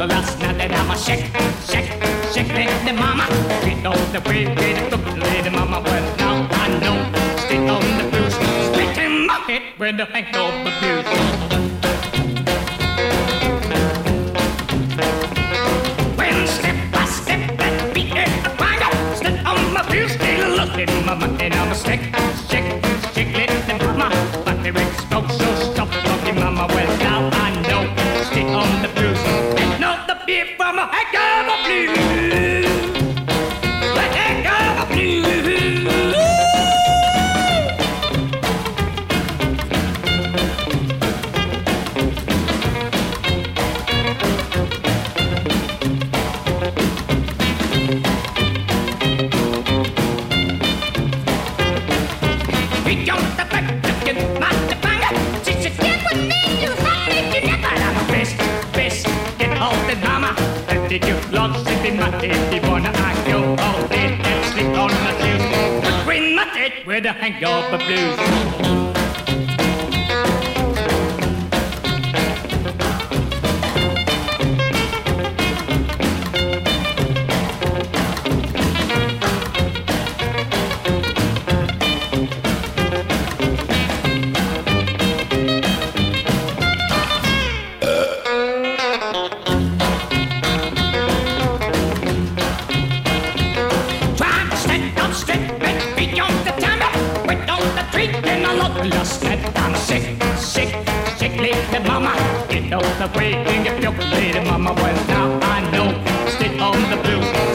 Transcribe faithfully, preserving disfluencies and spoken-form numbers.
Well, last night that I'm a shake, shake, shake, lady mama. You know the way they look, lady mama. Well, now I know. Stay on the blues, straight in my head with the hangover blues. When step by step that beat it, I find out. Step on my blues, still looking, mama, and I'm a stick, shake, shake, lady mama. But the lyrics go so stop, looking, mama. Well, now I know. Stay on the blues, and not the beat from a hangover blues. The hangover blues. Did you lost it in my head? You wanna I go all day and sleep on my shoes? But when my head with a hangover blues. Last night I'm sick, sick, sick, lady mama. You know the way you get your lady mama. Well, now I know. Stay on the blues.